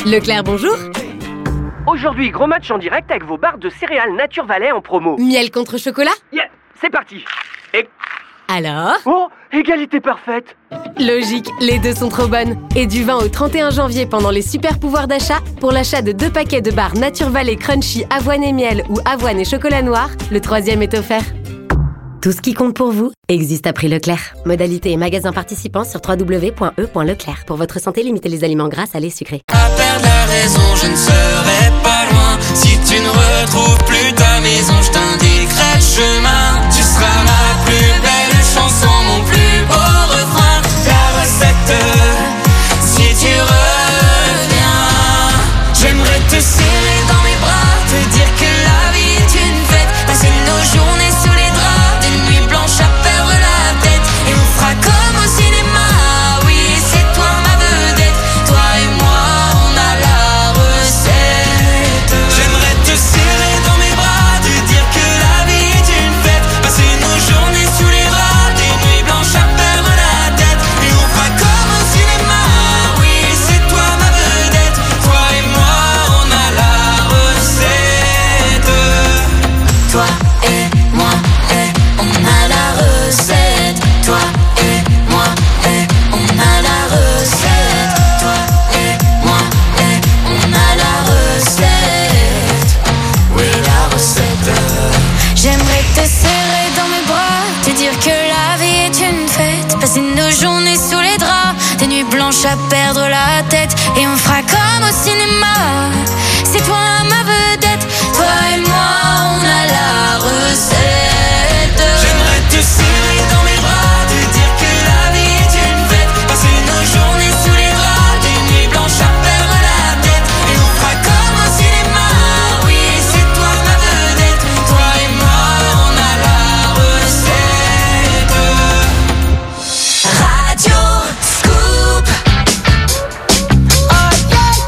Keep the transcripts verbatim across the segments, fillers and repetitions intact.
Leclerc, bonjour. Aujourd'hui, gros match en direct avec vos barres de céréales Nature Valley en promo. Miel contre chocolat? Yeah, c'est parti. Et... Alors? Oh, égalité parfaite. Logique, les deux sont trop bonnes. Et du vingt au trente et un janvier, pendant les super pouvoirs d'achat, pour l'achat de deux paquets de barres Nature Valley Crunchy avoine et miel ou avoine et chocolat noir, le troisième est offert. Tout ce qui compte pour vous existe à prix Leclerc. Modalité et magasins participants sur w w w point e point leclerc. Pour votre santé, limitez les aliments gras, salés, sucrés. À perdre la raison, je ne serai pas loin. Si tu ne retrouves plus ta maison, je t'indiquerai le chemin. Tu seras ma plus belle chanson, mon plus beau refrain. La recette, si tu reviens, j'aimerais te serrer dans mes bras, te dire que la vie est une fête, passer nos journées sous les draps, des nuits blanches à perdre la tête, et on fera comme au cinéma. Oui, c'est toi ma vedette, toi et moi on a la recette. J'aimerais te serrer dans mes bras, te dire que la vie est une fête, passer nos journées sous les draps, des nuits blanches à perdre la tête, et on fera comme au cinéma. Oui, c'est toi ma vedette, toi et moi on a la recette. Toi et moi et on a la recette. Toi et moi et on a la recette. Toi et moi et on a la recette. Oui, la recette. J'aimerais te serrer dans mes bras, te dire que la vie est une fête, passer nos journées sous les draps, des nuits blanches à perdre la tête, et on fera comme au cinéma. C'est toi ma vedette, toi et moi on a la recette. J'aimerais te serrer dans mes bras, te dire que la vie est une fête, passer nos journées sous les draps, des nuits blanches à perdre la tête, et on fera comme au cinéma. Oui, c'est toi ma vedette, toi et moi on a la recette. Radio Scoop. Oh yeah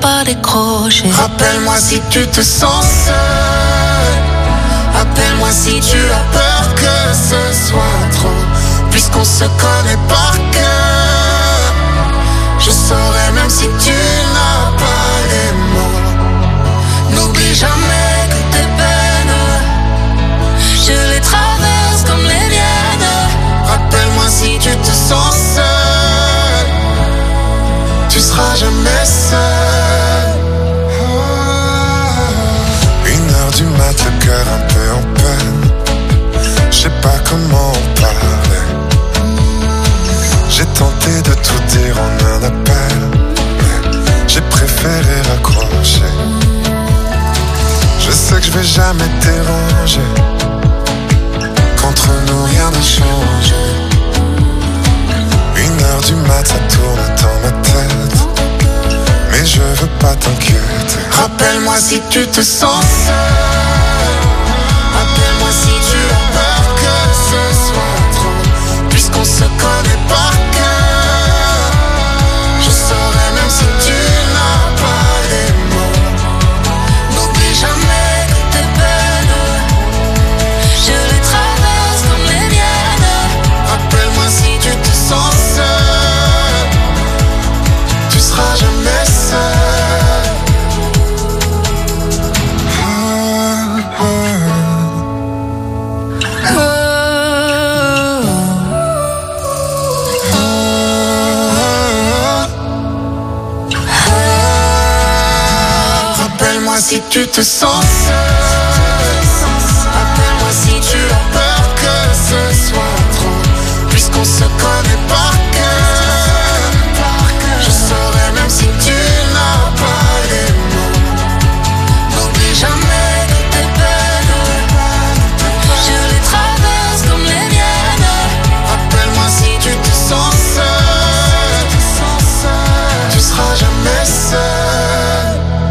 pas décrocher. Rappelle-moi si tu te sens seul. Appelle-moi si tu as peur que ce soit trop. Puisqu'on se connaît par cœur, je saurai même si tu n'as pas les mots. N'oublie jamais que tes peines, Je les traverse comme les miennes. rappelle-moi si tu te sens seul. Tu seras jamais seul. Une heure du mat, le cœur un peu en peine. Je sais pas comment en parler. J'ai tenté de tout dire en un appel, mais j'ai préféré raccrocher. Je sais que je vais jamais te déranger. Qu'entre nous rien ne change. Une heure du mat, ça tourne dans ma tête, mais je veux pas t'inquiéter. Rappelle-moi si tu te sens seul. Appelle-moi si tu as peur que ce soit trop. Puisqu'on se connaît par cœur, je saurai même si tu n'as pas les mots. N'oublie jamais que tes peines, Je les traverse comme les miennes. rappelle-moi si tu te sens seul. Tu seras jamais seul. Ah, ah. Rappelle-moi si tu te sens seul. Appelle-moi si tu as peur que ce soit trop. Puisqu'on se connaît par cœur, je saurai même si tu n'as pas les mots. N'oublie jamais que tes peines, Je les traverse comme les miennes. rappelle-moi si tu te sens seul. Tu seras jamais seul.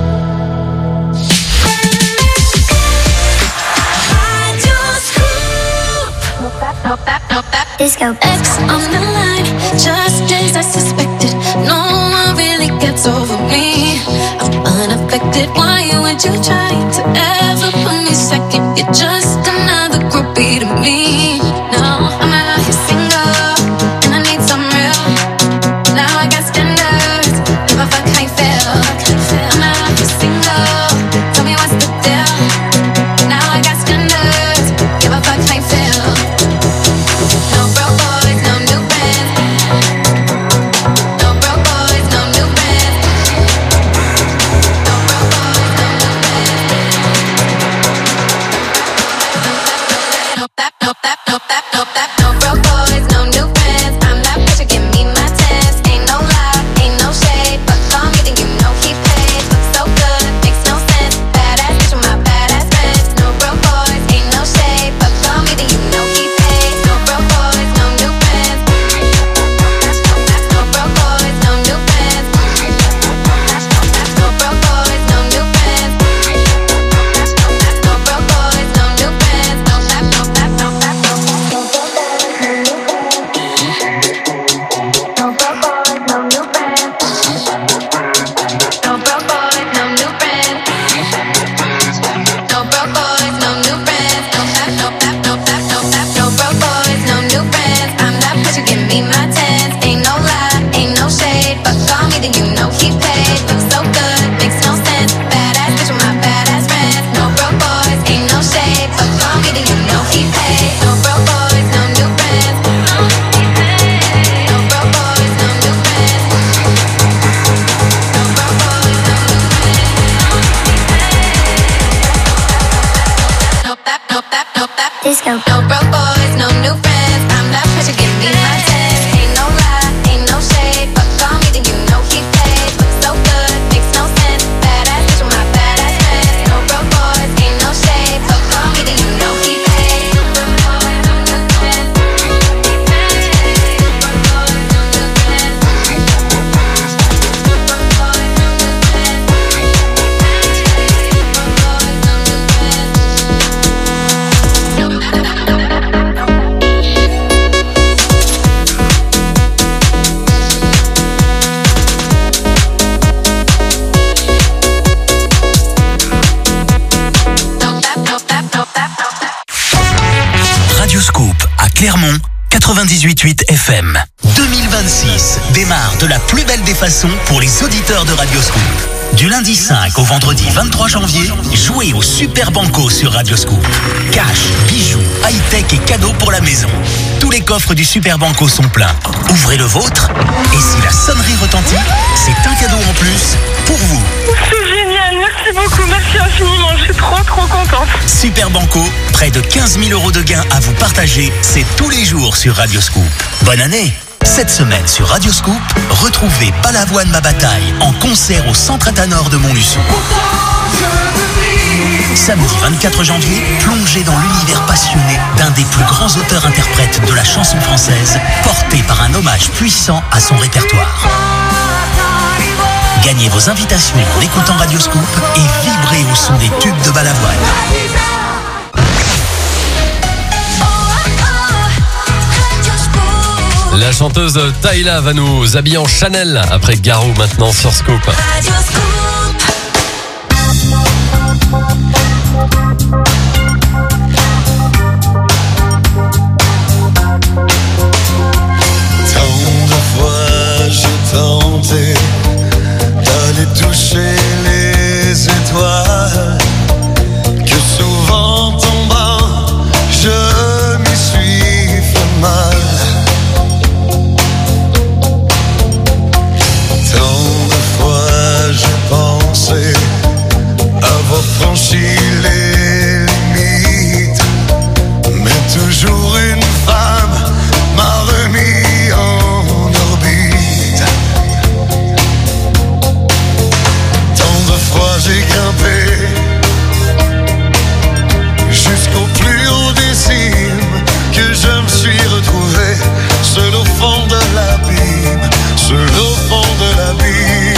Disco X on the line, just as I suspected. No one really gets over me. I'm unaffected. Why would you try to ever put me second? You're just another groupie to me. No, I'm out here single, and I need some real. Now I got standards. Never fuck how you feel. I'm out here single. Tell me what's the deal. Now I got standards. Give a fuck how you feel. No broke boys, no new friends. No broke boys, no new friends. No broke boys, no new friends. No that, no that, no that, no that. No broke boys, no new friends. I'm that bitch, you give me my tens. Ain't no lie, ain't no shade, but call me then you know he paid. Looks so good, makes no sense. Badass bitch with my badass friends. No broke boys, ain't no shade, but call me then you know he paid. No broke boys, no new friends. No broke boys, no new friends. No broke boys, no new friends. No broke boys, no new friends. No that, no that, no that, no that. No broke boys, no new friends. No broke boys, no new friends. No broke boys, no new friends. No that, no that, no that, no that. No broke boys, no new friends. I'm that bitch, you give me my tens. Ain't no lie, ain't no shade, but call me then you know he paid. Looks so good, makes no sense. Badass bitch with my badass friends. No broke boys, ain't no shade, but call me then you know he paid. No broke boys, no new friends. No broke boys, no new friends. No broke boys, no new friends. No that, no that, no that. Disco. No broke boys, no new friends. I'm that bitch, you give me my tens. Ain't no lie, ain't no shade, but call me then you know he paid. Looks so good, makes no sense. Badass bitch with my badass friends. No broke boys, ain't no shade, but call me then you know he paid. No broke boys, no new friends. No broke boys, no new friends. No broke boys, no new friends. No broke boys, no new friends. Clermont, quatre-vingt-dix-huit virgule huit F M. deux mille vingt-six démarre de la plus belle des façons pour les auditeurs de Radioscoop. Du lundi cinq au vendredi vingt-trois janvier, jouez au Super Banco sur Radioscoop. Cash, bijoux, high-tech et cadeaux pour la maison. Tous les coffres du Super Banco sont pleins. Ouvrez le vôtre et si la sonnerie retentit, c'est un cadeau en plus pour vous. C'est génial, merci beaucoup, merci infiniment, je suis trop trop contente. Super Banco, près de quinze mille euros de gains à vous partager, c'est tous les jours sur Radioscoop. Bonne année! Cette semaine sur Radioscoop, retrouvez Balavoine ma bataille en concert au Centre Athanor de Montluçon. Samedi vingt-quatre janvier, plongez dans l'univers passionné d'un des plus grands auteurs-interprètes de la chanson française, porté par un hommage puissant à son répertoire. Gagnez vos invitations en écoutant Radioscoop et vibrez au son des tubes de Balavoine. La chanteuse Tyla va nous habiller en Chanel après Garou maintenant sur Scoop. Tant de fois j'ai tenté d'aller toucher les étoiles, que souvent tombant je m'y suis fait mal. Avoir franchi les limites, mais toujours une femme m'a remis en orbite. Tant de fois j'ai grimpé jusqu'au plus haut des cimes, que je me suis retrouvé seul au fond de l'abîme, seul au fond de l'abîme.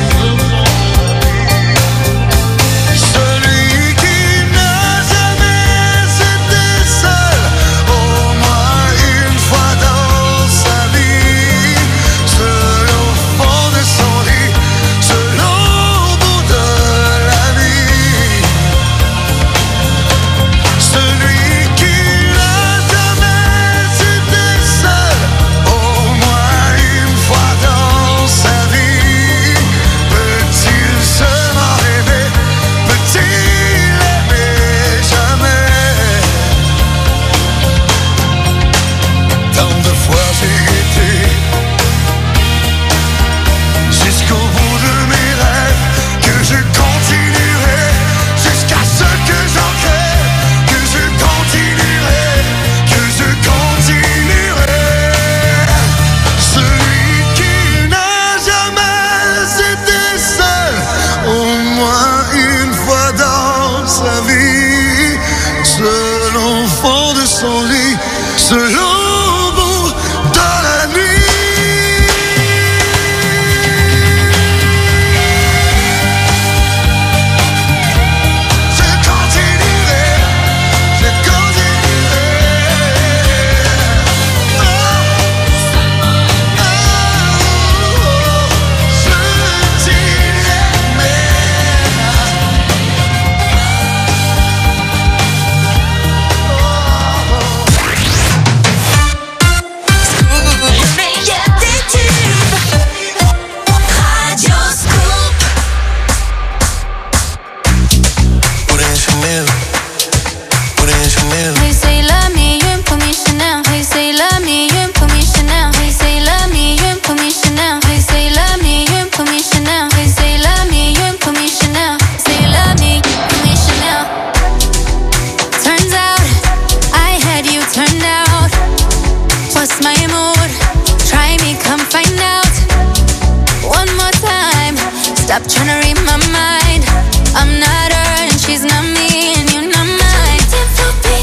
Stop trying to read my mind. I'm not her and she's not me, and you're not mine. For me,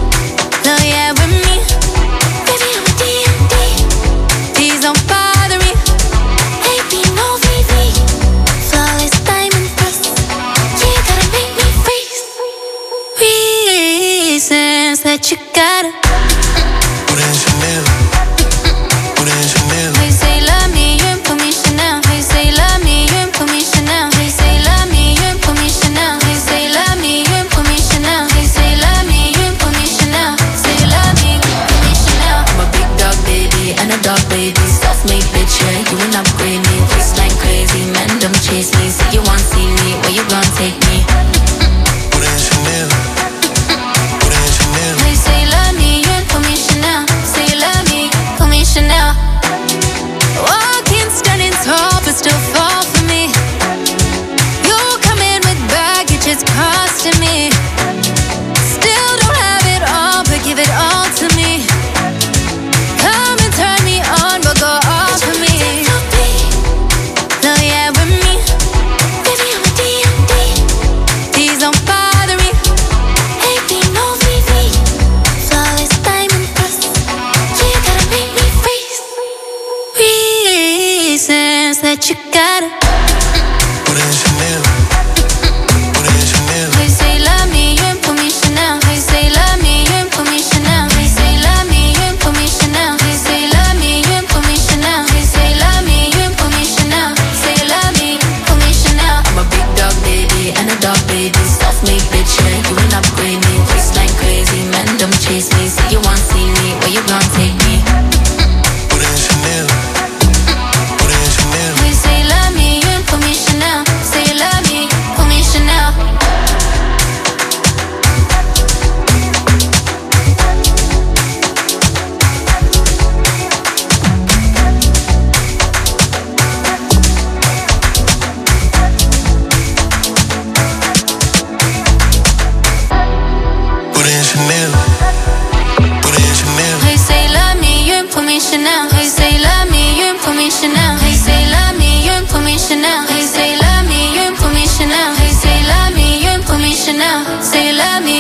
no, yeah, with me. Baby, I'm a D and D. Please don't bother me. A B, no V V. Flawless diamond press. You gotta make me freeze. Reasons that you gotta. Put in Chanel. Put in Chanel. They say love me, you put me Chanel. They say love me, you put me Chanel. They say love me, you put me Chanel. They say love me, you put me Chanel. They say love me, you put me Chanel. Say love me, put me Chanel.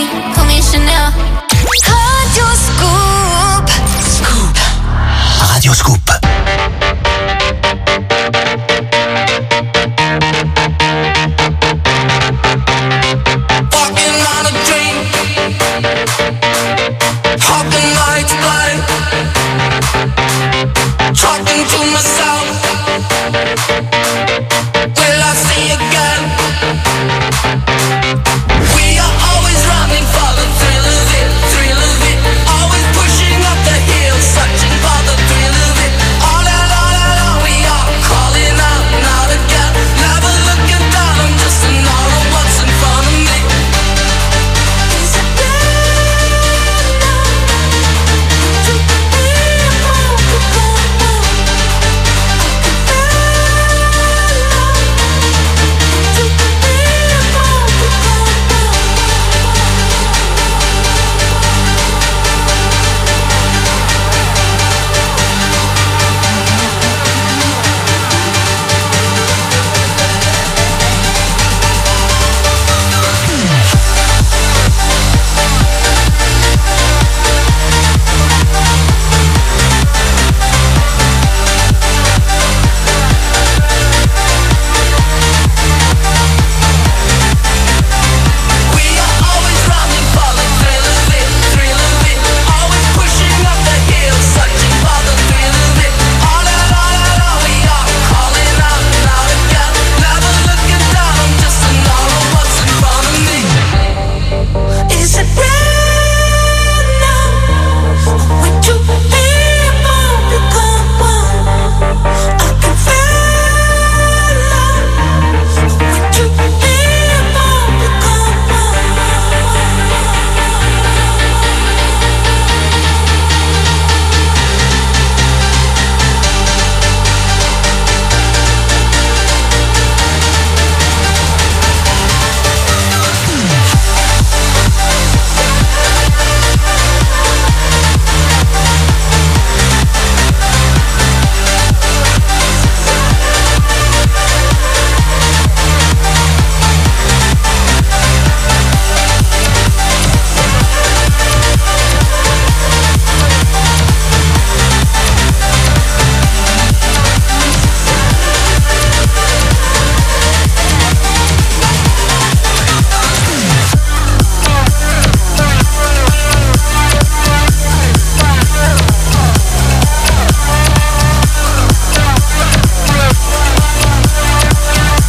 call me Chanel. Radio Scoop. Radio Scoop.